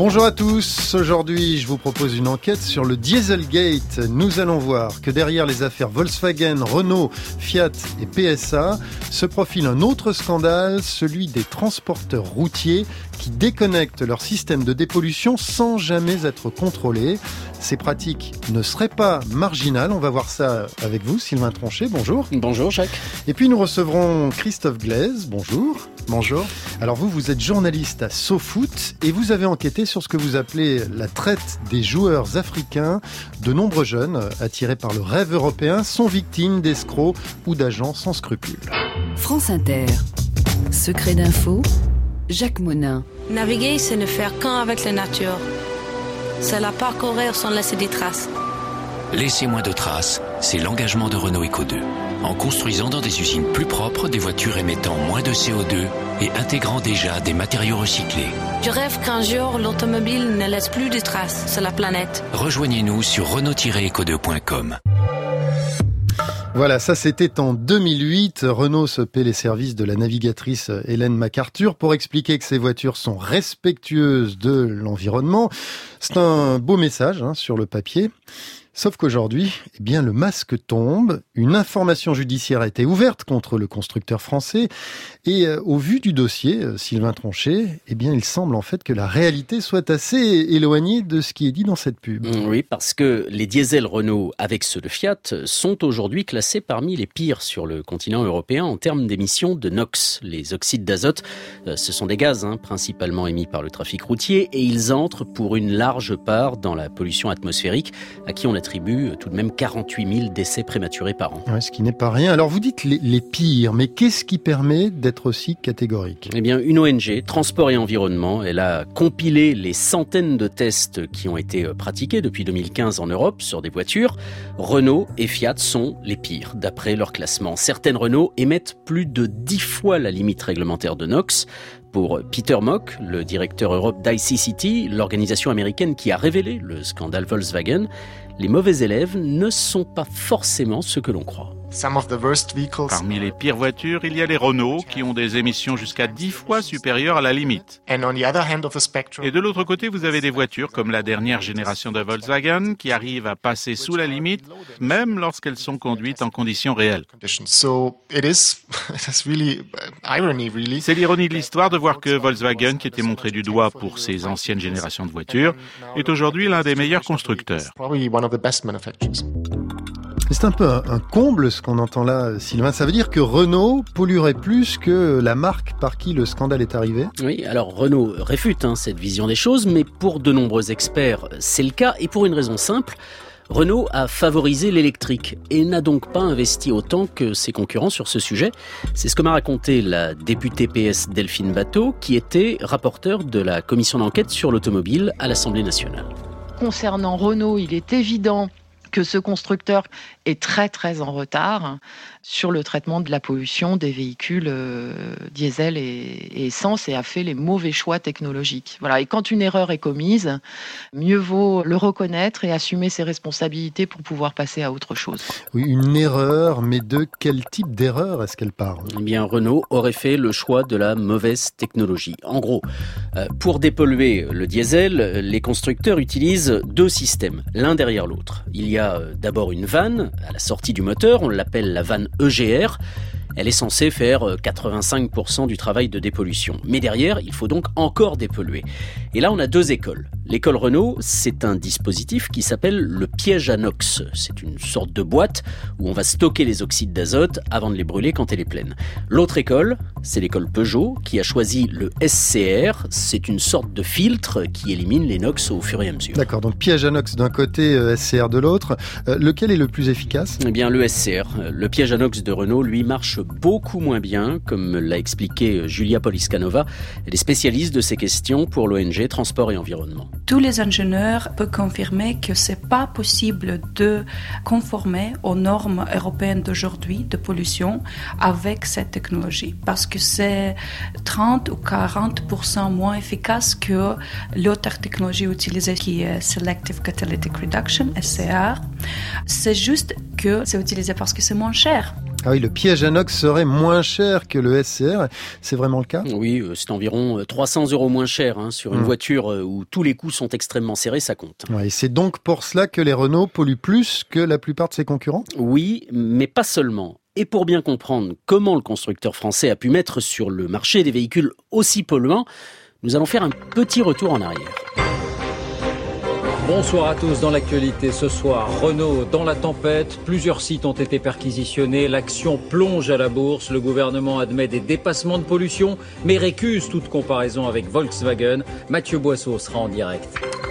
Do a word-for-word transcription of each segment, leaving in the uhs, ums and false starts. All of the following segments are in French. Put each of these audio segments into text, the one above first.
Bonjour à tous, aujourd'hui je vous propose une enquête sur le Dieselgate. Nous allons voir que derrière les affaires Volkswagen, Renault, Fiat et P S A se profile un autre scandale, celui des transporteurs routiers qui déconnectent leur système de dépollution sans jamais être contrôlés. Ces pratiques ne seraient pas marginales, on va voir ça avec vous, Sylvain Tronchet, bonjour. Bonjour Jacques. Et puis nous recevrons Christophe Glaise, bonjour. Bonjour. Alors vous, vous êtes journaliste à SoFoot et vous avez enquêté sur ce que vous appelez la traite des joueurs africains. De nombreux jeunes, attirés par le rêve européen, sont victimes d'escrocs ou d'agents sans scrupules. France Inter. Secret d'info, Jacques Monin. Naviguer, c'est ne faire qu'un avec la nature. C'est la parcourir sans laisser des traces. Laisser moins de traces, c'est l'engagement de Renault Eco deux. En construisant dans des usines plus propres des voitures émettant moins de C O deux et intégrant déjà des matériaux recyclés. Je rêve qu'un jour, l'automobile ne laisse plus de traces sur la planète. Rejoignez-nous sur renault tiret eco deux point com. Voilà, ça c'était en deux mille huit. Renault se paie les services de la navigatrice Hélène MacArthur pour expliquer que ces voitures sont respectueuses de l'environnement. C'est un beau message hein, sur le papier. Sauf qu'aujourd'hui, eh bien, le masque tombe. Une information judiciaire a été ouverte contre le constructeur français. Et euh, au vu du dossier, euh, Sylvain Tronchet, eh bien, il semble en fait que la réalité soit assez éloignée de ce qui est dit dans cette pub. Oui, parce que les diesels Renault avec ceux de Fiat sont aujourd'hui classés parmi les pires sur le continent européen en termes d'émissions de NOx. Les oxydes d'azote, euh, ce sont des gaz hein, principalement émis par le trafic routier et ils entrent pour une large part dans la pollution atmosphérique à qui on attribue tout de même quarante-huit mille décès prématurés par an. Ouais, ce qui n'est pas rien. Alors vous dites les, les pires, mais qu'est-ce qui permet d'être aussi catégorique ? Eh bien, une O N G, Transport et Environnement, elle a compilé les centaines de tests qui ont été pratiqués depuis deux mille quinze en Europe sur des voitures. Renault et Fiat sont les pires, d'après leur classement. Certaines Renault émettent plus de dix fois la limite réglementaire de NOx. Pour Peter Mock, le directeur Europe d'I C C T, l'organisation américaine qui a révélé le scandale Volkswagen, les mauvais élèves ne sont pas forcément ceux que l'on croit. Parmi les pires voitures, il y a les Renault qui ont des émissions jusqu'à dix fois supérieures à la limite. Et de l'autre côté, vous avez des voitures comme la dernière génération de Volkswagen qui arrivent à passer sous la limite, même lorsqu'elles sont conduites en conditions réelles. C'est l'ironie de l'histoire de voir que Volkswagen, qui était montré du doigt pour ses anciennes générations de voitures, est aujourd'hui l'un des meilleurs constructeurs. C'est un peu un, un comble ce qu'on entend là, Sylvain. Ça veut dire que Renault polluerait plus que la marque par qui le scandale est arrivé ? Oui, alors Renault réfute hein, cette vision des choses, mais pour de nombreux experts, c'est le cas, et pour une raison simple. Renault a favorisé l'électrique et n'a donc pas investi autant que ses concurrents sur ce sujet. C'est ce que m'a raconté la députée P S Delphine Batho, qui était rapporteure de la commission d'enquête sur l'automobile à l'Assemblée nationale. Concernant Renault, il est évident que ce constructeur est très très en retard sur le traitement de la pollution des véhicules euh, diesel et, et essence et a fait les mauvais choix technologiques. Voilà. Et quand une erreur est commise, mieux vaut le reconnaître et assumer ses responsabilités pour pouvoir passer à autre chose. Oui, une erreur, mais de quel type d'erreur est-ce qu'elle parle ? Eh bien, Renault aurait fait le choix de la mauvaise technologie. En gros, euh, pour dépolluer le diesel, les constructeurs utilisent deux systèmes, l'un derrière l'autre. Il y a d'abord une vanne à la sortie du moteur, on l'appelle la vanne E G R. Elle est censée faire quatre-vingt-cinq pour cent du travail de dépollution. Mais derrière, il faut donc encore dépolluer. Et là, on a deux écoles. L'école Renault, c'est un dispositif qui s'appelle le piège à NOx. C'est une sorte de boîte où on va stocker les oxydes d'azote avant de les brûler quand elle est pleine. L'autre école, c'est l'école Peugeot qui a choisi le S C R. C'est une sorte de filtre qui élimine les NOx au fur et à mesure. D'accord, donc piège à NOx d'un côté, S C R de l'autre. Euh, lequel est le plus efficace ? Eh bien, le S C R. Le piège à NOx de Renault, lui, marche beaucoup moins bien, comme l'a expliqué Julia Poliskanova. Elle est spécialiste de ces questions pour l'O N G Transport et Environnement. Tous les ingénieurs peuvent confirmer que c'est pas possible de conformer aux normes européennes d'aujourd'hui de pollution avec cette technologie, parce que c'est trente ou quarante pour cent moins efficace que l'autre technologie utilisée qui est Selective Catalytic Reduction, S C R. C'est juste que c'est utilisé parce que c'est moins cher. Ah oui, le piège inox serait moins cher que le S C R. C'est vraiment le cas ? Oui, c'est environ trois cents euros moins cher hein, sur une mmh. voiture où tous les coûts sont extrêmement serrés, ça compte. Ouais, et c'est donc pour cela que les Renault polluent plus que la plupart de ses concurrents ? Oui, mais pas seulement. Et pour bien comprendre comment le constructeur français a pu mettre sur le marché des véhicules aussi polluants, nous allons faire un petit retour en arrière. Bonsoir à tous. Dans l'actualité ce soir, Renault dans la tempête. Plusieurs sites ont été perquisitionnés. L'action plonge à la bourse. Le gouvernement admet des dépassements de pollution, mais récuse toute comparaison avec Volkswagen. Mathieu Boisseau sera en direct.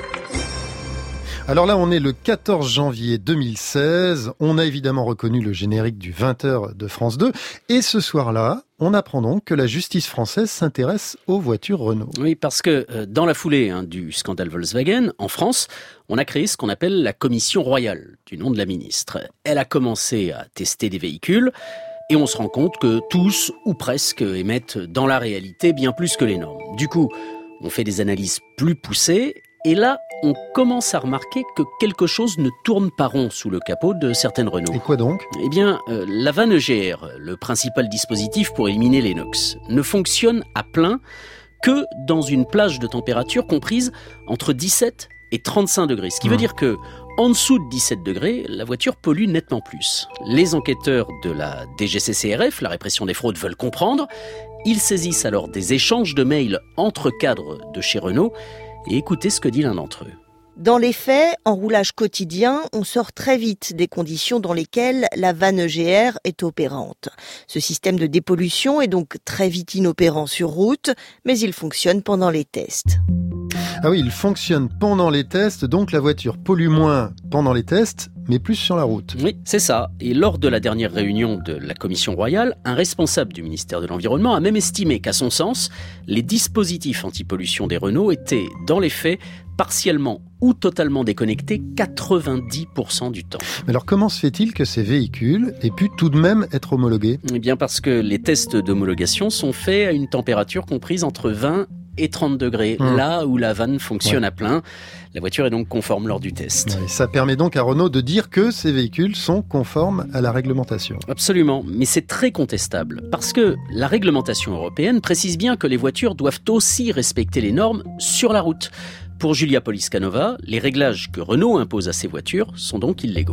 Alors là, on est le quatorze janvier deux mille seize. On a évidemment reconnu le générique du vingt heures de France deux. Et ce soir-là, on apprend donc que la justice française s'intéresse aux voitures Renault. Oui, parce que euh, dans la foulée hein, du scandale Volkswagen, en France, on a créé ce qu'on appelle la commission royale, du nom de la ministre. Elle a commencé à tester des véhicules et on se rend compte que tous, ou presque, émettent dans la réalité bien plus que les normes. Du coup, on fait des analyses plus poussées. Et là, on commence à remarquer que quelque chose ne tourne pas rond sous le capot de certaines Renault. Et quoi donc ? Eh bien, euh, la vanne E G R, le principal dispositif pour éliminer les NOx, ne fonctionne à plein que dans une plage de température comprise entre dix-sept et trente-cinq degrés. Ce qui mmh. veut dire que, en dessous de dix-sept degrés, la voiture pollue nettement plus. Les enquêteurs de la D G C C R F, la répression des fraudes, veulent comprendre. Ils saisissent alors des échanges de mails entre cadres de chez Renault. Et écoutez ce que dit l'un d'entre eux. Dans les faits, en roulage quotidien, on sort très vite des conditions dans lesquelles la vanne E G R est opérante. Ce système de dépollution est donc très vite inopérant sur route, mais il fonctionne pendant les tests. Ah oui, il fonctionne pendant les tests, donc la voiture pollue moins pendant les tests, mais plus sur la route. Oui, c'est ça. Et lors de la dernière réunion de la Commission royale, un responsable du ministère de l'Environnement a même estimé qu'à son sens, les dispositifs anti-pollution des Renault étaient, dans les faits, partiellement ou totalement déconnectés quatre-vingt-dix pour cent du temps. Mais alors comment se fait-il que ces véhicules aient pu tout de même être homologués ? Eh bien parce que les tests d'homologation sont faits à une température comprise entre vingt et trente degrés, mmh. là où la vanne fonctionne ouais. à plein. La voiture est donc conforme lors du test. Ouais, ça permet donc à Renault de dire que ces véhicules sont conformes à la réglementation. Absolument, mais c'est très contestable, parce que la réglementation européenne précise bien que les voitures doivent aussi respecter les normes sur la route. Pour Julia Poliskanova, les réglages que Renault impose à ses voitures sont donc illégaux.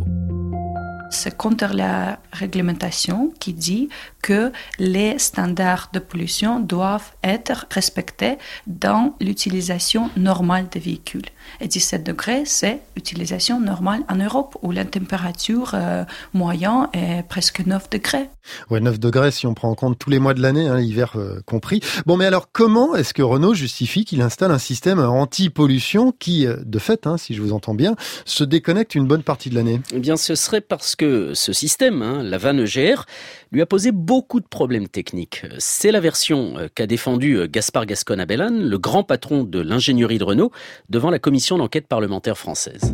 C'est contre la réglementation qui dit que les standards de pollution doivent être respectés dans l'utilisation normale des véhicules. Et dix-sept degrés, c'est l'utilisation normale en Europe, où la température euh, moyenne est presque neuf degrés. Ouais, neuf degrés si on prend en compte tous les mois de l'année, hein, l'hiver euh, compris. Bon, mais alors comment est-ce que Renault justifie qu'il installe un système anti-pollution qui, de fait, hein, si je vous entends bien, se déconnecte une bonne partie de l'année ? Eh bien, ce serait parce que ce système, hein, la vanne E G R, lui a posé beaucoup de problèmes techniques. C'est la version qu'a défendue Gaspard Gascon-Abellan, le grand patron de l'ingénierie de Renault, devant la commission d'enquête parlementaire française.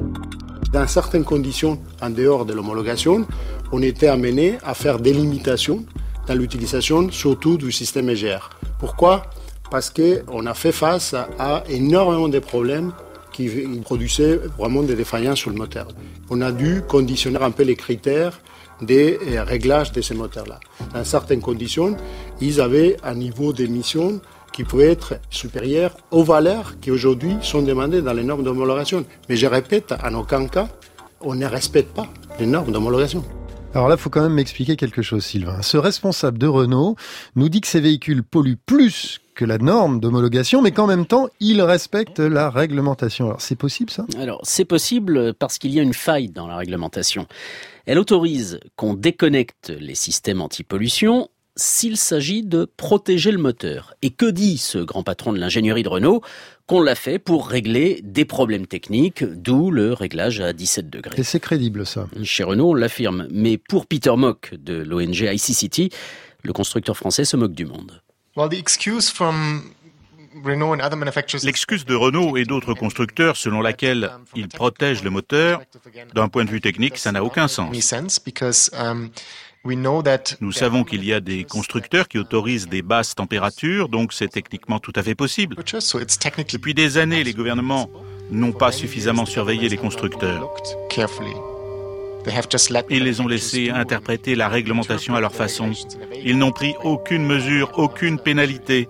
Dans certaines conditions, en dehors de l'homologation, on était amené à faire des limitations dans l'utilisation, surtout du système E G R. Pourquoi ? Parce qu'on a fait face à énormément de problèmes qui produisaient vraiment des défaillances sur le moteur. On a dû conditionner un peu les critères des réglages de ces moteurs-là. Dans certaines conditions, ils avaient un niveau d'émission qui pouvait être supérieur aux valeurs qui aujourd'hui sont demandées dans les normes d'homologation. Mais je répète, en aucun cas, on ne respecte pas les normes d'homologation. Alors là, il faut quand même m'expliquer quelque chose, Sylvain. Ce responsable de Renault nous dit que ces véhicules polluent plus que la norme d'homologation, mais qu'en même temps, ils respectent la réglementation. Alors, c'est possible, ça ? Alors, c'est possible parce qu'il y a une faille dans la réglementation. Elle autorise qu'on déconnecte les systèmes anti-pollution s'il s'agit de protéger le moteur. Et que dit ce grand patron de l'ingénierie de Renault ? Qu'on l'a fait pour régler des problèmes techniques, d'où le réglage à dix-sept degrés. Et c'est crédible, ça. Chez Renault, on l'affirme. Mais pour Peter Mock de l'O N G I C C T, le constructeur français se moque du monde. L'excuse de Renault et d'autres constructeurs selon laquelle ils protègent le moteur, d'un point de vue technique, ça n'a aucun sens. Nous savons qu'il y a des constructeurs qui autorisent des basses températures, donc c'est techniquement tout à fait possible. Depuis des années, les gouvernements n'ont pas suffisamment surveillé les constructeurs. Ils les ont laissés interpréter la réglementation à leur façon. Ils n'ont pris aucune mesure, aucune pénalité.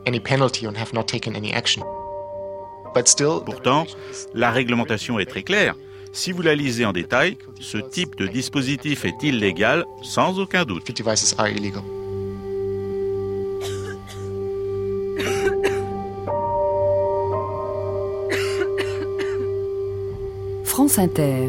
Pourtant, la réglementation est très claire. Si vous la lisez en détail, ce type de dispositif est illégal, sans aucun doute. France Inter.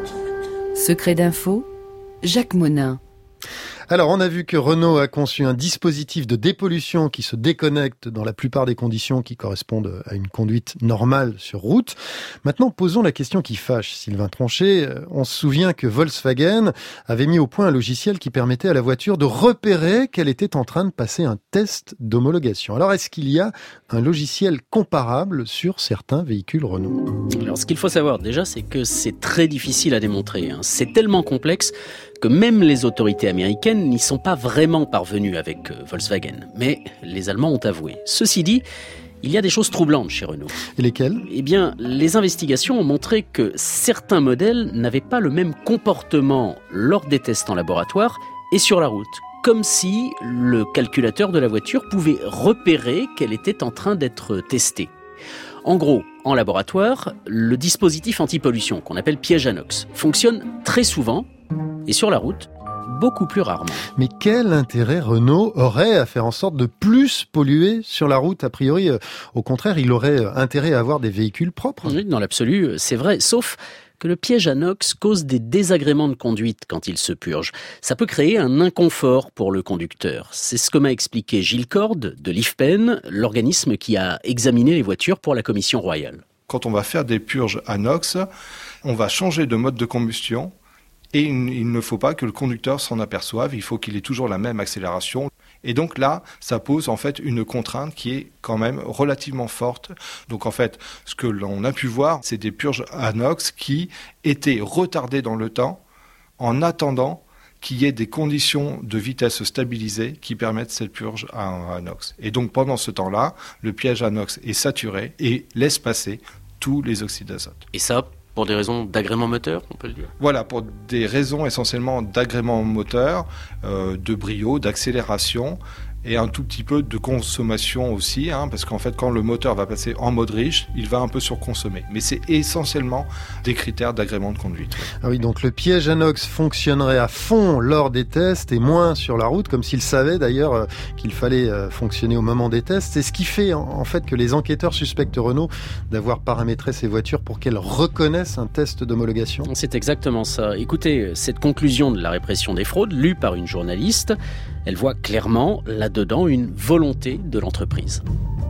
Secret d'info, Jacques Monin. Alors, on a vu que Renault a conçu un dispositif de dépollution qui se déconnecte dans la plupart des conditions qui correspondent à une conduite normale sur route. Maintenant, posons la question qui fâche, Sylvain Tronchet. On se souvient que Volkswagen avait mis au point un logiciel qui permettait à la voiture de repérer qu'elle était en train de passer un test d'homologation. Alors, est-ce qu'il y a un logiciel comparable sur certains véhicules Renault ? Alors, ce qu'il faut savoir déjà, c'est que c'est très difficile à démontrer. C'est tellement complexe que même les autorités américaines n'y sont pas vraiment parvenues avec Volkswagen. Mais les Allemands ont avoué. Ceci dit, il y a des choses troublantes chez Renault. Et lesquelles ? Eh bien, les investigations ont montré que certains modèles n'avaient pas le même comportement lors des tests en laboratoire et sur la route. Comme si le calculateur de la voiture pouvait repérer qu'elle était en train d'être testée. En gros, en laboratoire, le dispositif anti-pollution, qu'on appelle piège à nox, fonctionne très souvent et sur la route, beaucoup plus rarement. Mais quel intérêt Renault aurait à faire en sorte de plus polluer sur la route ? A priori, euh, au contraire, il aurait intérêt à avoir des véhicules propres. Oui, dans l'absolu, c'est vrai, sauf que le piège à nox cause des désagréments de conduite quand il se purge. Ça peut créer un inconfort pour le conducteur. C'est ce que m'a expliqué Gilles Corde de l'I F P E N, l'organisme qui a examiné les voitures pour la Commission royale. Quand on va faire des purges à nox, on va changer de mode de combustion. Et il ne faut pas que le conducteur s'en aperçoive, il faut qu'il ait toujours la même accélération. Et donc là, ça pose en fait une contrainte qui est quand même relativement forte. Donc en fait, ce que l'on a pu voir, c'est des purges à nox qui étaient retardées dans le temps en attendant qu'il y ait des conditions de vitesse stabilisées qui permettent cette purge à nox. Et donc pendant ce temps-là, le piège à nox est saturé et laisse passer tous les oxydes d'azote. Et ça pour des raisons d'agrément moteur, on peut le dire ? Voilà, pour des raisons essentiellement d'agrément moteur, euh, de brio, d'accélération et un tout petit peu de consommation aussi, hein, parce qu'en fait, quand le moteur va passer en mode riche, il va un peu surconsommer. Mais c'est essentiellement des critères d'agrément de conduite. Ah oui, donc le piège à nox fonctionnerait à fond lors des tests et moins sur la route, comme s'il savait d'ailleurs euh, qu'il fallait euh, fonctionner au moment des tests. C'est ce qui fait en, en fait que les enquêteurs suspectent Renault d'avoir paramétré ces voitures pour qu'elles reconnaissent un test d'homologation. C'est exactement ça. Écoutez, cette conclusion de la répression des fraudes, lue par une journaliste, elle voit clairement là-dedans une volonté de l'entreprise.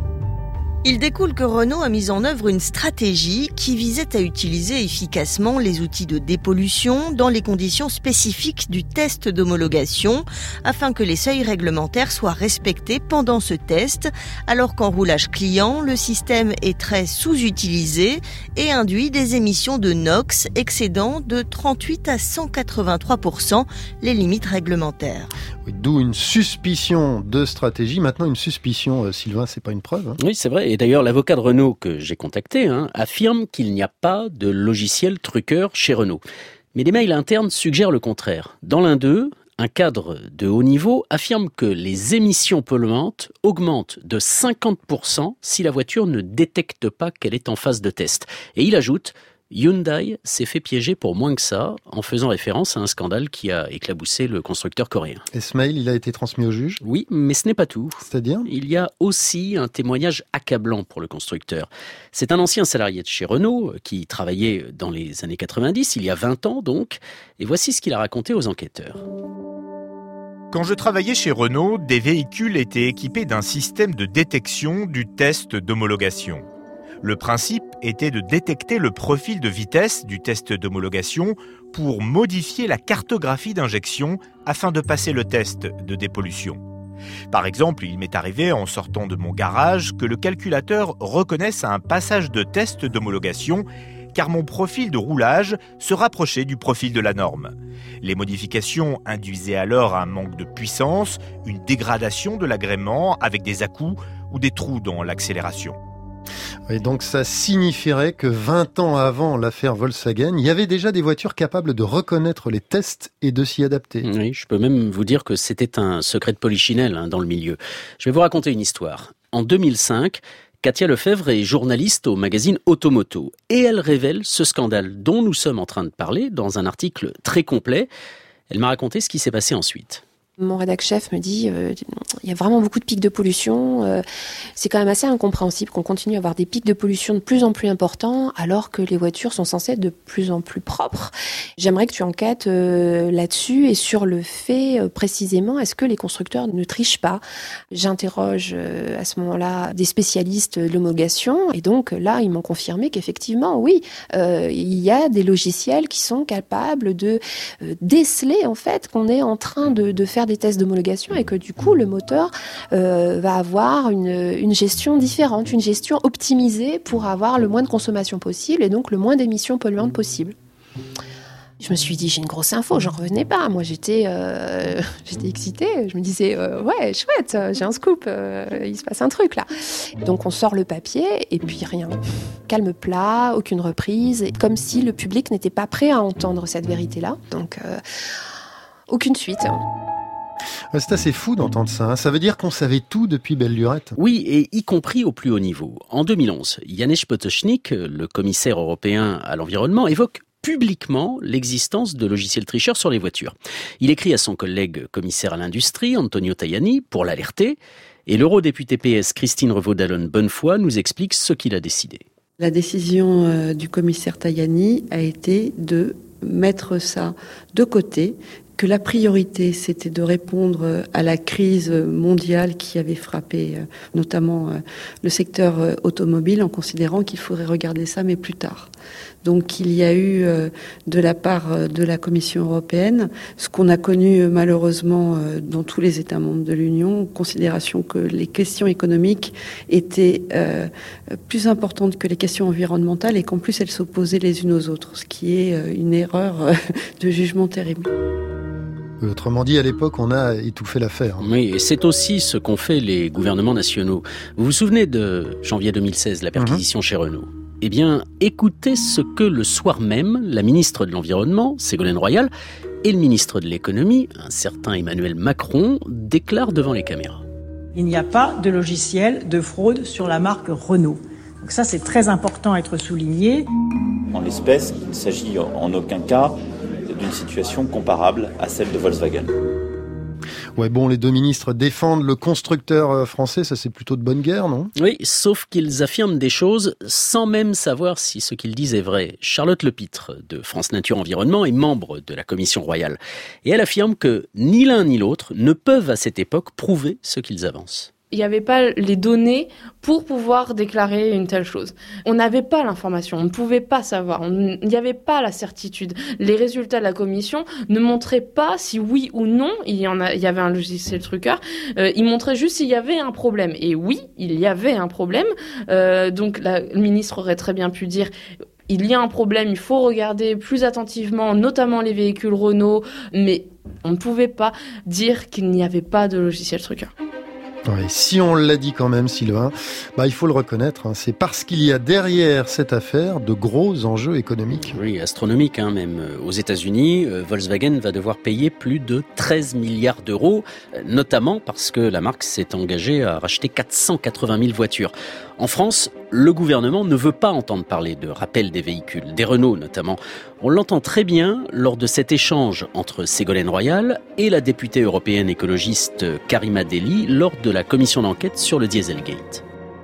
Il découle que Renault a mis en œuvre une stratégie qui visait à utiliser efficacement les outils de dépollution dans les conditions spécifiques du test d'homologation afin que les seuils réglementaires soient respectés pendant ce test, alors qu'en roulage client, le système est très sous-utilisé et induit des émissions de NOx excédant de trente-huit à cent quatre-vingt-trois pour cent les limites réglementaires. Oui, d'où une suspicion de stratégie. Maintenant, une suspicion, euh, Sylvain, c'est pas une preuve. Hein. Oui, c'est vrai. Et d'ailleurs, l'avocat de Renault que j'ai contacté hein, affirme qu'il n'y a pas de logiciel truqueur chez Renault. Mais des mails internes suggèrent le contraire. Dans l'un d'eux, un cadre de haut niveau affirme que les émissions polluantes augmentent de cinquante pour cent si la voiture ne détecte pas qu'elle est en phase de test. Et il ajoute: Hyundai s'est fait piéger pour moins que ça, en faisant référence à un scandale qui a éclaboussé le constructeur coréen. Et ce mail, il a été transmis au juge ? Oui, mais ce n'est pas tout. C'est-à-dire ? Il y a aussi un témoignage accablant pour le constructeur. C'est un ancien salarié de chez Renault, qui travaillait dans les années quatre-vingt-dix, il y a vingt ans donc, et voici ce qu'il a raconté aux enquêteurs. Quand je travaillais chez Renault, des véhicules étaient équipés d'un système de détection du test d'homologation. Le principe était de détecter le profil de vitesse du test d'homologation pour modifier la cartographie d'injection afin de passer le test de dépollution. Par exemple, il m'est arrivé en sortant de mon garage que le calculateur reconnaisse un passage de test d'homologation car mon profil de roulage se rapprochait du profil de la norme. Les modifications induisaient alors un manque de puissance, une dégradation de l'agrément avec des à-coups ou des trous dans l'accélération. Et donc ça signifierait que vingt ans avant l'affaire Volkswagen, il y avait déjà des voitures capables de reconnaître les tests et de s'y adapter. Oui, je peux même vous dire que c'était un secret de polichinelle hein, dans le milieu. Je vais vous raconter une histoire. En deux mille cinq, Katia Lefebvre est journaliste au magazine Automoto et elle révèle ce scandale dont nous sommes en train de parler dans un article très complet. Elle m'a raconté ce qui s'est passé ensuite. Mon rédac-chef me dit euh, il y a vraiment beaucoup de pics de pollution. Euh, c'est quand même assez incompréhensible qu'on continue à avoir des pics de pollution de plus en plus importants alors que les voitures sont censées être de plus en plus propres. J'aimerais que tu enquêtes euh, là-dessus et sur le fait euh, précisément, est-ce que les constructeurs ne trichent pas ? J'interroge euh, à ce moment-là des spécialistes de l'homologation et donc là, ils m'ont confirmé qu'effectivement, oui, euh, il y a des logiciels qui sont capables de euh, déceler en fait qu'on est en train de, de faire des tests d'homologation et que du coup le moteur euh, va avoir une, une gestion différente, une gestion optimisée pour avoir le moins de consommation possible et donc le moins d'émissions polluantes possible. Je me suis dit, j'ai une grosse info, j'en revenais pas. Moi, j'étais, euh, j'étais excitée. Je me disais, euh, ouais, chouette, j'ai un scoop, euh, il se passe un truc là. Donc, on sort le papier et puis rien. Calme plat, aucune reprise, comme si le public n'était pas prêt à entendre cette vérité-là. Donc, euh, aucune suite. C'est assez fou d'entendre ça. Hein. Ça veut dire qu'on savait tout depuis belle lurette. Oui, et y compris au plus haut niveau. En deux mille onze, Janusz Potočnik, le commissaire européen à l'environnement, évoque publiquement l'existence de logiciels tricheurs sur les voitures. Il écrit à son collègue commissaire à l'industrie, Antonio Tajani, pour l'alerter. Et l'eurodéputée P S Christine Revaud-Dallon-Bonnefoy nous explique ce qu'il a décidé. La décision euh, du commissaire Tajani a été de mettre ça de côté, que la priorité, c'était de répondre à la crise mondiale qui avait frappé notamment le secteur automobile, en considérant qu'il faudrait regarder ça, mais plus tard. Donc il y a eu de la part de la Commission européenne ce qu'on a connu malheureusement dans tous les États membres de l'Union, en considération que les questions économiques étaient euh, plus importantes que les questions environnementales et qu'en plus elles s'opposaient les unes aux autres, ce qui est une erreur de jugement terrible. Autrement dit, à l'époque, on a étouffé l'affaire. Oui, et c'est aussi ce qu'ont fait les gouvernements nationaux. Vous vous souvenez de janvier deux mille seize, la perquisition mmh. chez Renault ? Eh bien, écoutez ce que le soir même, la ministre de l'Environnement, Ségolène Royal, et le ministre de l'Économie, un certain Emmanuel Macron, déclarent devant les caméras. Il n'y a pas de logiciel de fraude sur la marque Renault. Donc ça, c'est très important à être souligné. En l'espèce, il ne s'agit en aucun cas d'une situation comparable à celle de Volkswagen. Ouais, bon, les deux ministres défendent le constructeur français, ça c'est plutôt de bonne guerre, non ? Oui, sauf qu'ils affirment des choses sans même savoir si ce qu'ils disent est vrai. Charlotte Lepitre, de France Nature Environnement, est membre de la Commission royale. Et elle affirme que ni l'un ni l'autre ne peuvent à cette époque prouver ce qu'ils avancent. Il n'y avait pas les données pour pouvoir déclarer une telle chose. On n'avait pas l'information, on ne pouvait pas savoir, il n'y avait pas la certitude. Les résultats de la commission ne montraient pas si oui ou non il y, en a, il y avait un logiciel truqueur, euh, ils montraient juste s'il y avait un problème. Et oui, il y avait un problème, euh, donc la, le ministre aurait très bien pu dire... Il y a un problème, il faut regarder plus attentivement, notamment les véhicules Renault, mais on ne pouvait pas dire qu'il n'y avait pas de logiciel truqueur. Ouais, si on l'a dit quand même, Sylvain, bah, il faut le reconnaître, hein, c'est parce qu'il y a derrière cette affaire de gros enjeux économiques. Oui, astronomiques, hein, même aux États-Unis, euh, Volkswagen va devoir payer plus de treize milliards d'euros, euh, notamment parce que la marque s'est engagée à racheter quatre cent quatre-vingt mille voitures. En France, le gouvernement ne veut pas entendre parler de rappel des véhicules, des Renault notamment. On l'entend très bien lors de cet échange entre Ségolène Royal et la députée européenne écologiste Karima Delli lors de la commission d'enquête sur le Dieselgate.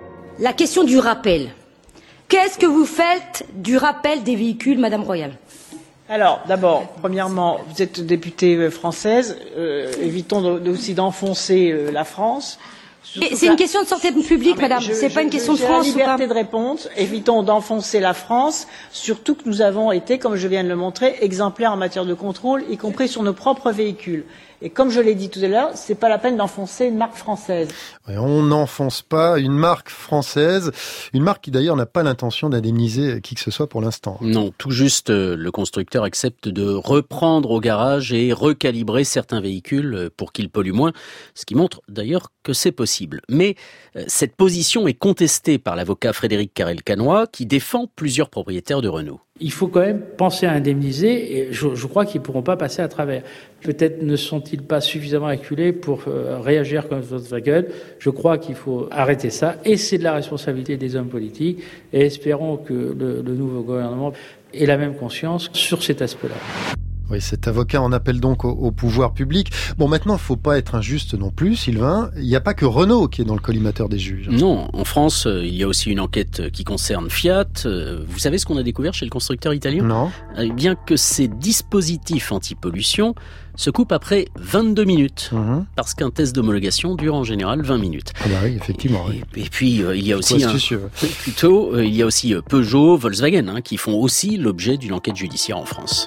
La question du rappel. Qu'est-ce que vous faites du rappel des véhicules, Madame Royal ? Alors, d'abord, premièrement, vous êtes députée française, euh, évitons aussi d'enfoncer euh, la France. C'est une question de santé publique, madame, c'est pas une question de France. J'ai la liberté de répondre, évitons d'enfoncer la France, surtout que nous avons été, comme je viens de le montrer, exemplaires en matière de contrôle, y compris sur nos propres véhicules. Et comme je l'ai dit tout à l'heure, c'est pas la peine d'enfoncer une marque française. Ouais, on n'enfonce pas une marque française, une marque qui d'ailleurs n'a pas l'intention d'indemniser qui que ce soit pour l'instant. Non, tout juste le constructeur accepte de reprendre au garage et recalibrer certains véhicules pour qu'ils polluent moins, ce qui montre d'ailleurs que c'est possible. possible. Mais euh, cette position est contestée par l'avocat Frédéric Carrel-Canois qui défend plusieurs propriétaires de Renault. Il faut quand même penser à indemniser et je, je crois qu'ils ne pourront pas passer à travers. Peut-être ne sont-ils pas suffisamment acculés pour euh, réagir comme Volkswagen. Je crois qu'il faut arrêter ça et c'est de la responsabilité des hommes politiques et espérons que le, le nouveau gouvernement ait la même conscience sur cet aspect-là. Oui, cet avocat en appelle donc au, au pouvoir public. Bon, maintenant, il ne faut pas être injuste non plus, Sylvain. Il n'y a pas que Renault qui est dans le collimateur des juges. Non, en France, euh, il y a aussi une enquête qui concerne Fiat. Euh, vous savez ce qu'on a découvert chez le constructeur italien ? Non. Eh bien que ces dispositifs anti-pollution se coupent après vingt-deux minutes. Mmh. Parce qu'un test d'homologation dure en général vingt minutes. Ah bah oui, effectivement. Oui. Et, et puis, euh, il y a aussi... Un, plutôt, euh, il y a aussi Peugeot, Volkswagen, hein, qui font aussi l'objet d'une enquête judiciaire en France.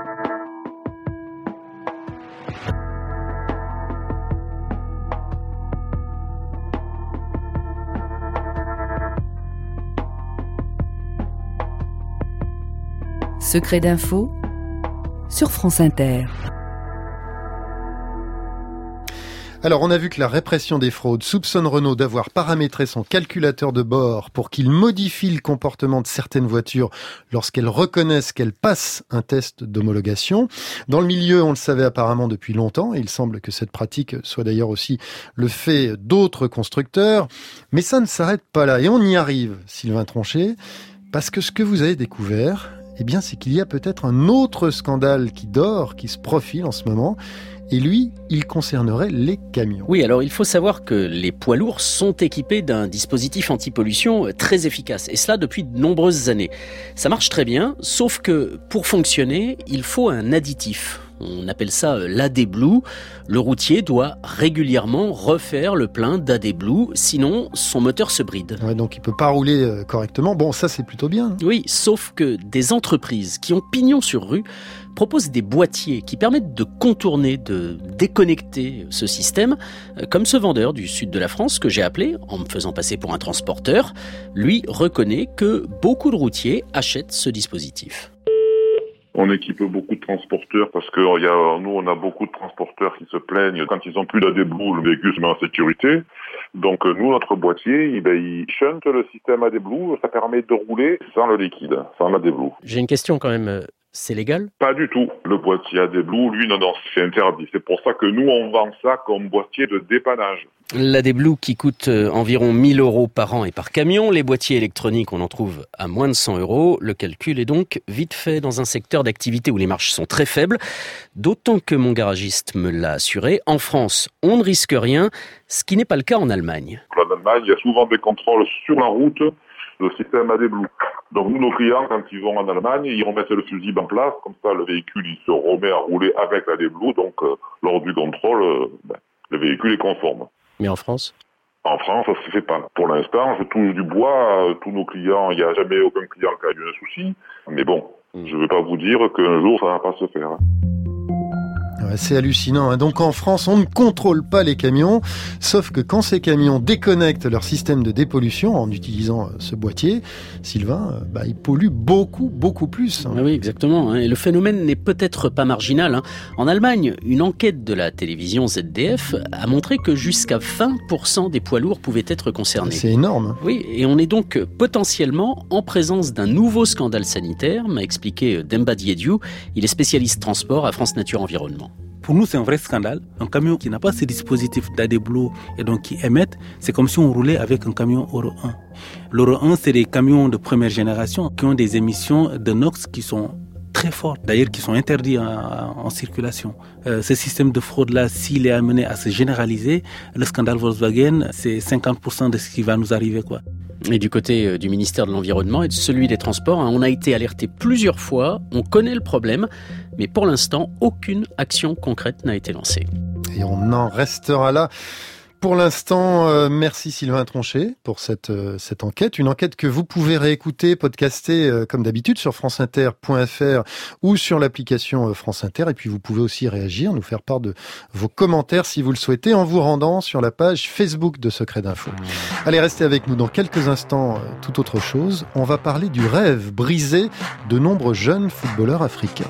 Secret d'info sur France Inter. Alors, on a vu que la répression des fraudes soupçonne Renault d'avoir paramétré son calculateur de bord pour qu'il modifie le comportement de certaines voitures lorsqu'elles reconnaissent qu'elles passent un test d'homologation. Dans le milieu, on le savait apparemment depuis longtemps, et il semble que cette pratique soit d'ailleurs aussi le fait d'autres constructeurs. Mais ça ne s'arrête pas là, et on y arrive, Sylvain Tronchet, parce que ce que vous avez découvert, eh bien, c'est qu'il y a peut-être un autre scandale qui dort, qui se profile en ce moment. Et lui, il concernerait les camions. Oui, alors il faut savoir que les poids lourds sont équipés d'un dispositif anti-pollution très efficace. Et cela depuis de nombreuses années. Ça marche très bien, sauf que pour fonctionner, il faut un additif. On appelle ça l'A D Blue. Le routier doit régulièrement refaire le plein d'A D Blue, sinon son moteur se bride. Ouais, donc il peut pas rouler correctement. Bon, ça c'est plutôt bien. Oui, sauf que des entreprises qui ont pignon sur rue proposent des boîtiers qui permettent de contourner, de déconnecter ce système, comme ce vendeur du sud de la France que j'ai appelé en me faisant passer pour un transporteur. Lui reconnaît que beaucoup de routiers achètent ce dispositif. On équipe beaucoup de transporteurs parce que il y a, nous, on a beaucoup de transporteurs qui se plaignent quand ils ont plus d'A D Blue, le véhicule se met en sécurité. Donc nous, notre boîtier, il, ben, il shunt le système A D Blue, ça permet de rouler sans le liquide, sans l'A D Blue. J'ai une question quand même. C'est légal ? Pas du tout. Le boîtier A D Blue, lui, non, non, c'est interdit. C'est pour ça que nous, on vend ça comme boîtier de dépannage. L'A D Blue qui coûte environ mille euros par an et par camion. Les boîtiers électroniques, on en trouve à moins de cent euros. Le calcul est donc vite fait dans un secteur d'activité où les marges sont très faibles. D'autant que mon garagiste me l'a assuré. En France, on ne risque rien, ce qui n'est pas le cas en Allemagne. En Allemagne, il y a souvent des contrôles sur la route. Le système A D Blue. Donc nous, nos clients, quand ils vont en Allemagne, ils remettent le fusible en place, comme ça le véhicule il se remet à rouler avec l'A D Blue, donc euh, lors du contrôle, euh, ben, le véhicule est conforme. Mais en France ? En France, ça se fait pas. Pour l'instant, je touche du bois, euh, tous nos clients, il n'y a jamais aucun client qui a eu un souci, mais bon, je ne veux pas vous dire qu'un jour ça ne va pas se faire. Ouais, c'est hallucinant. Hein. Donc en France, on ne contrôle pas les camions, sauf que quand ces camions déconnectent leur système de dépollution en utilisant ce boîtier, Sylvain, bah, ils polluent beaucoup, beaucoup plus. Hein. Oui, exactement. Et le phénomène n'est peut-être pas marginal. Hein. En Allemagne, une enquête de la télévision Z D F a montré que jusqu'à vingt pour cent des poids lourds pouvaient être concernés. C'est énorme. Oui, et on est donc potentiellement en présence d'un nouveau scandale sanitaire, m'a expliqué Demba Diédiou. Il est spécialiste transport à France Nature Environnement. Pour nous, c'est un vrai scandale. Un camion qui n'a pas ce dispositif d'A D Blue et donc qui émettent, c'est comme si on roulait avec un camion Euro un. L'Euro un, c'est des camions de première génération qui ont des émissions de NOx qui sont très fortes, d'ailleurs qui sont interdits en, en circulation. Euh, ce système de fraude-là, s'il est amené à se généraliser, le scandale Volkswagen, c'est cinquante pour cent de ce qui va nous arriver, quoi. Et du côté du ministère de l'Environnement et de celui des Transports, hein, on a été alerté plusieurs fois, on connaît le problème, mais pour l'instant, aucune action concrète n'a été lancée. Et on en restera là. Pour l'instant, euh, merci Sylvain Tronchet pour cette, euh, cette enquête. Une enquête que vous pouvez réécouter, podcaster euh, comme d'habitude sur franceinter point f r ou sur l'application euh, France Inter. Et puis vous pouvez aussi réagir, nous faire part de vos commentaires si vous le souhaitez en vous rendant sur la page Facebook de Secret d'Info. Allez, restez avec nous dans quelques instants, euh, tout autre chose. On va parler du rêve brisé de nombreux jeunes footballeurs africains.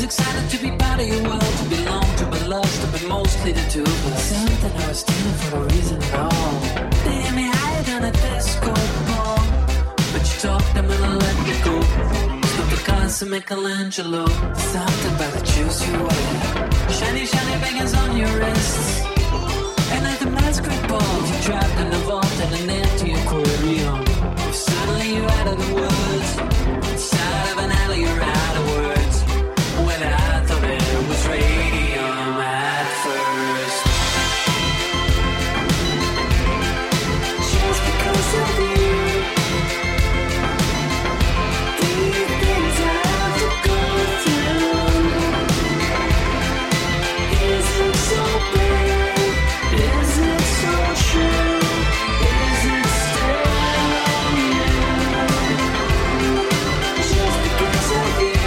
excited to be part of your world, to belong, to be lost, to be mostly the two of us. Something I was doing for no reason at all. They hit me higher than a disco ball, but you talked them and I let me go. Stop the cars to Michelangelo. Something about the shoes you wear, shiny, shiny bangers on your wrists, and like the masquerade ball, you trapped in the vault and an empty aquarium. Suddenly you're out of the woods, inside of an alley you're out of words. Well, I thought it was radium at first. Just because of you, these things I have to go through. Is it so bad? Is it so true? Is it still you? Just because of you.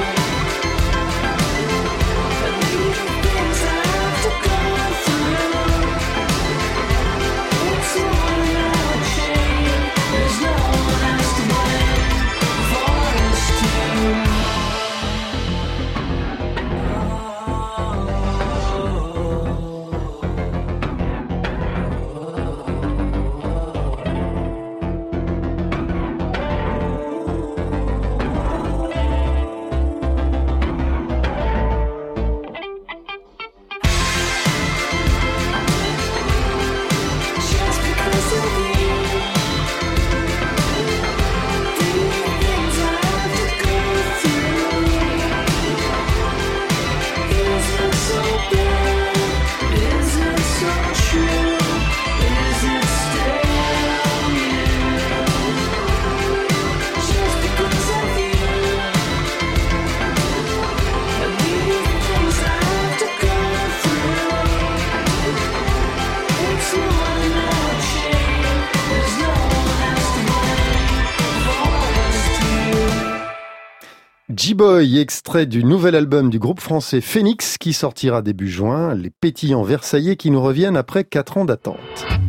G-Boy, extrait du nouvel album du groupe français Phoenix qui sortira début juin, les pétillants versaillais qui nous reviennent après quatre ans d'attente.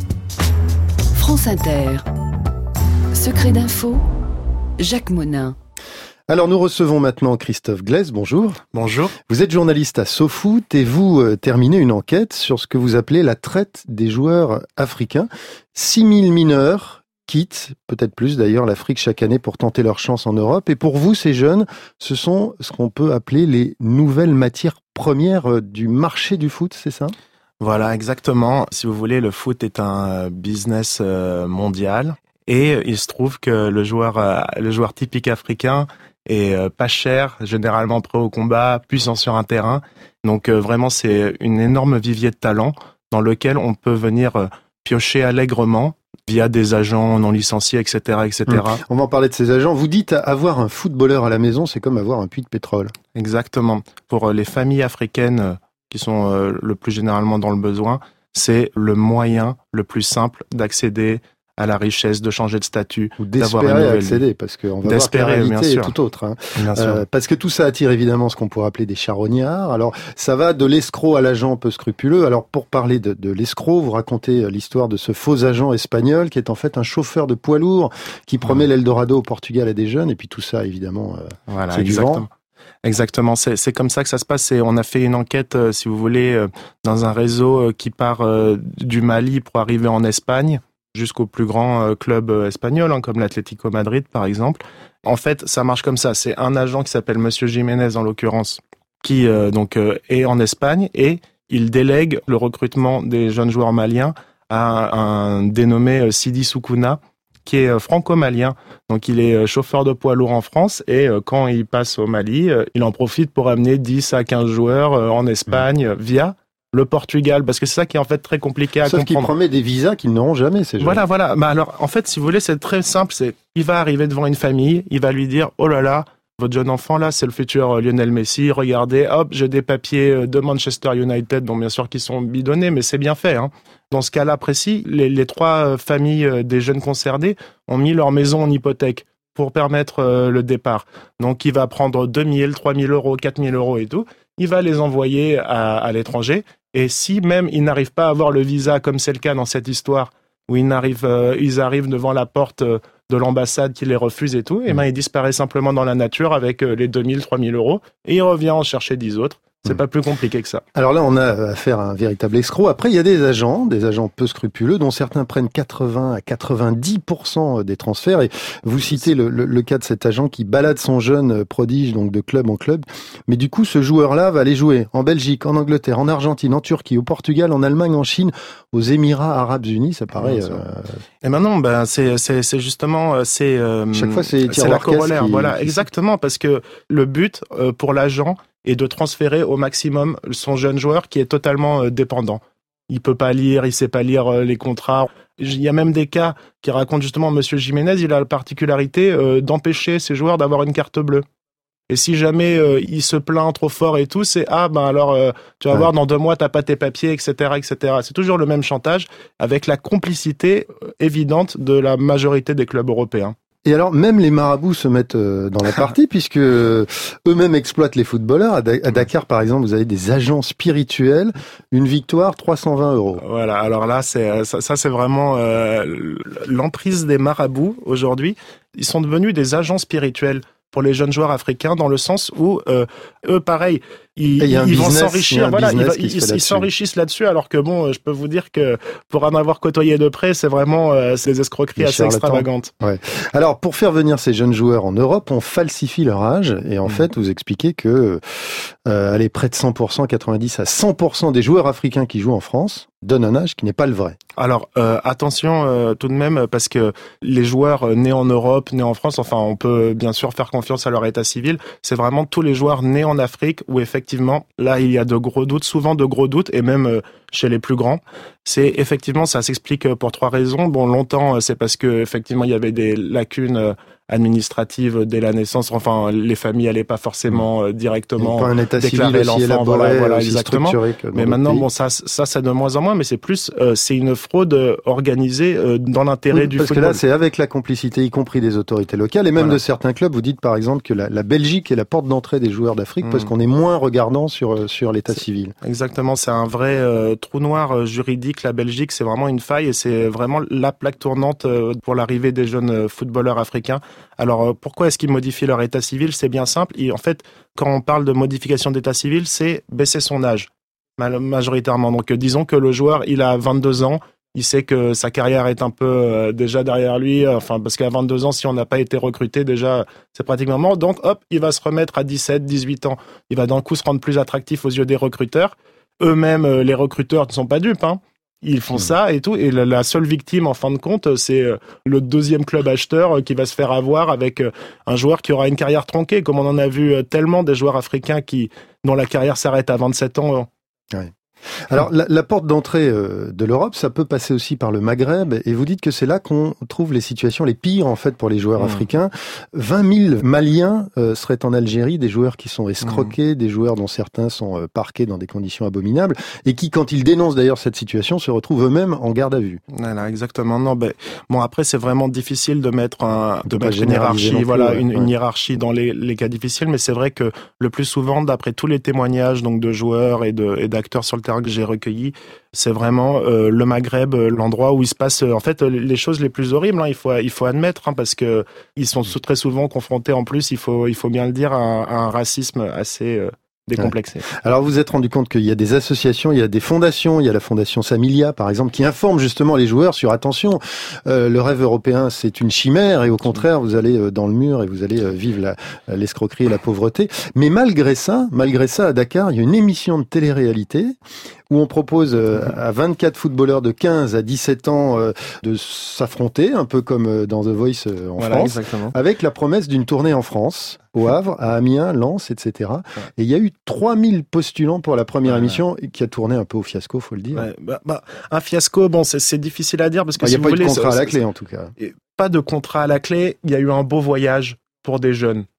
France Inter, Secret d'info, Jacques Monin. Alors nous recevons maintenant Christophe Glaise, bonjour. Bonjour. Vous êtes journaliste à SoFoot et vous euh, terminez une enquête sur ce que vous appelez la traite des joueurs africains. six mille mineurs quittent, peut-être plus d'ailleurs, l'Afrique chaque année pour tenter leur chance en Europe. Et pour vous, ces jeunes, ce sont ce qu'on peut appeler les nouvelles matières premières du marché du foot, c'est ça ? Voilà, exactement. Si vous voulez, le foot est un business mondial. Et il se trouve que le joueur, le joueur typique africain est pas cher, généralement prêt au combat, puissant sur un terrain. Donc vraiment, c'est une énorme vivier de talent dans lequel on peut venir piocher allègrement via des agents non licenciés, et cetera, et cetera. Mmh. On va en parler de ces agents. Vous dites avoir un footballeur à la maison, c'est comme avoir un puits de pétrole. Exactement. Pour les familles africaines qui sont le plus généralement dans le besoin, c'est le moyen le plus simple d'accéder à la richesse, de changer de statut, ou d'espérer accéder, parce qu'on va voir que la réalité est tout autre. Hein. Bien sûr. Euh, parce que tout ça attire évidemment ce qu'on pourrait appeler des charognards. Alors, ça va de l'escroc à l'agent peu scrupuleux. Alors, pour parler de, de l'escroc, vous racontez l'histoire de ce faux agent espagnol qui est en fait un chauffeur de poids lourd qui promet mmh. l'Eldorado au Portugal à des jeunes. Et puis tout ça, évidemment, euh, voilà, c'est exactement. du vent. Exactement, c'est, c'est comme ça que ça se passe. Et on a fait une enquête, euh, si vous voulez, euh, dans un réseau euh, qui part euh, du Mali pour arriver en Espagne, jusqu'aux plus grands clubs espagnols, hein, comme l'Atlético Madrid, par exemple. En fait, ça marche comme ça. C'est un agent qui s'appelle Monsieur Jiménez, en l'occurrence, qui euh, donc euh, est en Espagne et il délègue le recrutement des jeunes joueurs maliens à un dénommé euh, Sidi Soukouna, qui est euh, franco-malien. Donc, il est euh, chauffeur de poids lourd en France et euh, quand il passe au Mali, euh, il en profite pour amener dix à quinze joueurs euh, en Espagne euh, via le Portugal, parce que c'est ça qui est en fait très compliqué à Sauf comprendre. Sauf qu'il promet des visas qu'ils n'auront jamais, ces gens. Voilà, voilà. Bah alors, en fait, si vous voulez, c'est très simple. C'est, il va arriver devant une famille, il va lui dire, oh là là, votre jeune enfant là, c'est le futur Lionel Messi. Regardez, hop, j'ai des papiers de Manchester United, dont bien sûr qui sont bidonnés, mais c'est bien fait. Hein. Dans ce cas-là précis, les, les trois familles des jeunes concernés ont mis leur maison en hypothèque pour permettre euh, le départ. Donc, il va prendre deux mille, trois mille euros, quatre mille euros et tout. Il va les envoyer à, à l'étranger. Et si même ils n'arrivent pas à avoir le visa, comme c'est le cas dans cette histoire, où ils, n'arrivent, euh, ils arrivent devant la porte euh, de l'ambassade qui les refuse et tout, et ben il disparaît simplement dans la nature avec les deux mille, trois mille euros, et il revient en chercher dix autres. C'est pas plus compliqué que ça. Alors là, on a affaire à un véritable escroc. Après, il y a des agents, des agents peu scrupuleux, dont certains prennent quatre-vingts à quatre-vingt-dix pour cent des transferts. Et vous citez le, le, le cas de cet agent qui balade son jeune prodige, donc de club en club. Mais du coup, ce joueur-là va aller jouer en Belgique, en Angleterre, en Argentine, en Turquie, au Portugal, en Allemagne, en Chine, aux Émirats Arabes Unis. Ça paraît. Euh... Et maintenant, ben c'est c'est c'est justement c'est. Euh, Chaque fois, c'est c'est la corollaire. Qui... Voilà, exactement, parce que le but euh, pour l'agent et de transférer au maximum son jeune joueur qui est totalement euh, dépendant. Il peut pas lire, il sait pas lire euh, les contrats. Il y a même des cas qui racontent justement Monsieur Jiménez, il a la particularité euh, d'empêcher ses joueurs d'avoir une carte bleue. Et si jamais euh, il se plaint trop fort et tout, c'est ah ben alors euh, tu vas ouais. voir dans deux mois t'as pas tes papiers, et cetera, et cetera. C'est toujours le même chantage avec la complicité euh, évidente de la majorité des clubs européens. Et alors, même les marabouts se mettent dans la partie, puisque eux-mêmes exploitent les footballeurs. À Dakar, par exemple, vous avez des agents spirituels. Une victoire, trois cent vingt euros. Voilà. Alors là, c'est ça, ça c'est vraiment euh, l'emprise des marabouts aujourd'hui. Ils sont devenus des agents spirituels pour les jeunes joueurs africains, dans le sens où euh, eux, pareil, ils, ils business, vont s'enrichir. Voilà, ils, ils, ils s'enrichissent là-dessus. Alors que bon, je peux vous dire que pour en avoir côtoyé de près, c'est vraiment euh, ces escroqueries les assez extravagantes. Ouais. Alors, pour faire venir ces jeunes joueurs en Europe, on falsifie leur âge. Et en mmh. fait, vous expliquez que, euh, allez, près de cent pour cent, quatre-vingt-dix à cent pour cent des joueurs africains qui jouent en France donnent un âge qui n'est pas le vrai. Alors, euh, attention euh, tout de même, parce que les joueurs nés en Europe, nés en France, enfin, on peut bien sûr faire confiance à leur état civil. C'est vraiment tous les joueurs nés en Afrique où effectivement, là, il y a de gros doutes, souvent de gros doutes, et même euh, chez les plus grands. C'est effectivement, ça s'explique pour trois raisons. Bon, longtemps, c'est parce que effectivement, il y avait des lacunes euh, administratives dès la naissance. Enfin, les familles allaient pas forcément euh, directement pas un état déclarer civil l'enfant. Voilà, voilà, exactement. Mais maintenant, bon, ça, ça, ça de moins en moins, mais c'est plus, euh, c'est une fraude organisée euh, dans l'intérêt oui, du parce football. Parce que là, c'est avec la complicité, y compris des autorités locales et même voilà. de certains clubs. Vous dites par exemple que la, la Belgique est la porte d'entrée des joueurs d'Afrique mmh. parce qu'on est moins regardant sur sur l'état c'est, civil. Exactement, c'est un vrai euh, trou noir euh, juridique. La Belgique, c'est vraiment une faille et c'est vraiment la plaque tournante euh, pour l'arrivée des jeunes euh, footballeurs africains. Alors euh, pourquoi est-ce qu'ils modifient leur état civil ? C'est bien simple. Et en fait, quand on parle de modification d'état civil, c'est baisser son âge majoritairement. Donc euh, disons que le joueur, il a vingt-deux ans. Il sait que sa carrière est un peu euh, déjà derrière lui, euh, enfin parce qu'à vingt-deux ans, si on n'a pas été recruté, déjà c'est pratiquement mort. Donc hop, il va se remettre à dix-sept, dix-huit ans. Il va d'un coup se rendre plus attractif aux yeux des recruteurs. Eux-mêmes, euh, les recruteurs ne sont pas dupes, hein. Ils font mmh. ça et tout. Et la, la seule victime, en fin de compte, c'est euh, le deuxième club acheteur euh, qui va se faire avoir avec euh, un joueur qui aura une carrière tronquée, comme on en a vu euh, tellement des joueurs africains qui dont la carrière s'arrête à vingt-sept ans. Euh. Ouais. Alors, la, la porte d'entrée de l'Europe, ça peut passer aussi par le Maghreb, et vous dites que c'est là qu'on trouve les situations les pires, en fait, pour les joueurs mmh. africains. vingt mille Maliens euh, seraient en Algérie, des joueurs qui sont escroqués, mmh. des joueurs dont certains sont euh, parqués dans des conditions abominables, et qui, quand ils dénoncent d'ailleurs cette situation, se retrouvent eux-mêmes en garde à vue. Voilà, exactement. Non, ben, bon, après, c'est vraiment difficile de mettre, un, de mettre une hiérarchie, plus, voilà, ouais, une, ouais. une hiérarchie dans les, les cas difficiles, mais c'est vrai que le plus souvent, d'après tous les témoignages donc de joueurs et, de, et d'acteurs sur le terrain que j'ai recueillis, c'est vraiment euh, le Maghreb, l'endroit où il se passe euh, en fait les choses les plus horribles. Hein, il faut il faut admettre hein, parce que ils sont très souvent confrontés en plus, il faut il faut bien le dire, à un, à un racisme assez euh, décomplexé. Ouais. Alors vous vous êtes rendu compte qu'il y a des associations, il y a des fondations, il y a la fondation Samilia par exemple qui informe justement les joueurs sur attention, euh, le rêve européen c'est une chimère et au contraire vous allez dans le mur et vous allez vivre la, l'escroquerie et la pauvreté. Mais malgré ça, malgré ça à Dakar, il y a une émission de télé-réalité où on propose euh, à vingt-quatre footballeurs de quinze à dix-sept ans euh, de s'affronter, un peu comme dans The Voice euh, en voilà, France, exactement. Avec la promesse d'une tournée en France, au Havre, à Amiens, Lens, et cetera. Ouais. Et il y a eu trois mille postulants pour la première ouais, émission, ouais. qui a tourné un peu au fiasco, faut le dire. Ouais, bah, bah, un fiasco, bon, c'est, c'est difficile à dire parce que bah, si il n'y a vous pas eu voulez, de contrat ça, à la clé en tout cas. Pas de contrat à la clé, il y a eu un beau voyage pour des jeunes.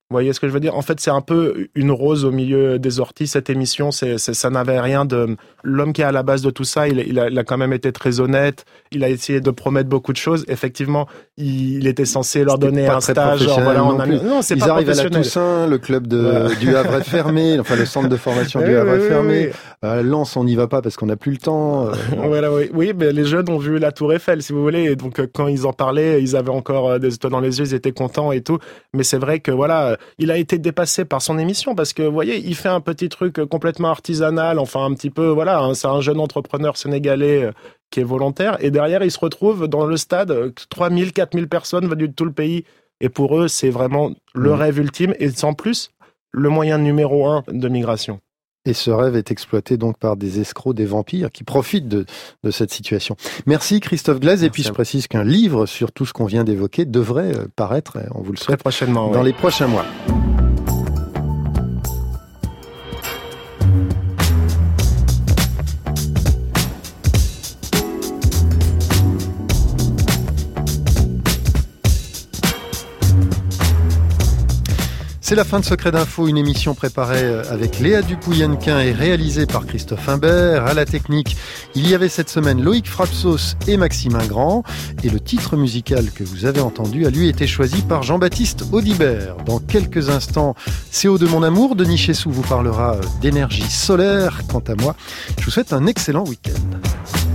Vous voyez ce que je veux dire? En fait, c'est un peu une rose au milieu des orties, cette émission. C'est, c'est, ça n'avait rien de... L'homme qui est à la base de tout ça, il, il, a, il a quand même été très honnête. Il a essayé de promettre beaucoup de choses. Effectivement, il, il était censé leur C'était donner un stage. Genre, voilà, on a... Non, c'est Ils pas arrivent à la Toussaint, le club de, ouais. du Havre est fermé, enfin le centre de formation du Havre est oui, fermé. Oui, oui. Euh, Lens, on n'y va pas parce qu'on n'a plus le temps. Euh, voilà, oui, oui, mais les jeunes ont vu la Tour Eiffel, si vous voulez. Et donc, quand ils en parlaient, ils avaient encore des étoiles dans les yeux, ils étaient contents et tout. Mais c'est vrai que voilà, il a été dépassé par son émission parce que, vous voyez, il fait un petit truc complètement artisanal, enfin un petit peu, voilà, hein, c'est un jeune entrepreneur sénégalais euh, qui est volontaire, et derrière, il se retrouve dans le stade, euh, trois mille, quatre mille personnes venues de tout le pays, et pour eux, c'est vraiment le mmh. rêve ultime, et sans plus, le moyen numéro un de migration. Et ce rêve est exploité donc par des escrocs, des vampires qui profitent de, de cette situation. Merci Christophe Glaise. Merci. Et puis je précise qu'un livre sur tout ce qu'on vient d'évoquer devrait paraître, on vous le souhaite, très prochainement, dans oui. les prochains mois. C'est la fin de Secret d'Info, une émission préparée avec Léa Dupouillenquin et réalisée par Christophe Imbert. À la technique, il y avait cette semaine Loïc Frapsos et Maxime Ingrand. Et le titre musical que vous avez entendu a lui été choisi par Jean-Baptiste Audibert. Dans quelques instants, C O deux mon amour, Denis Chessou vous parlera d'énergie solaire. Quant à moi, je vous souhaite un excellent week-end.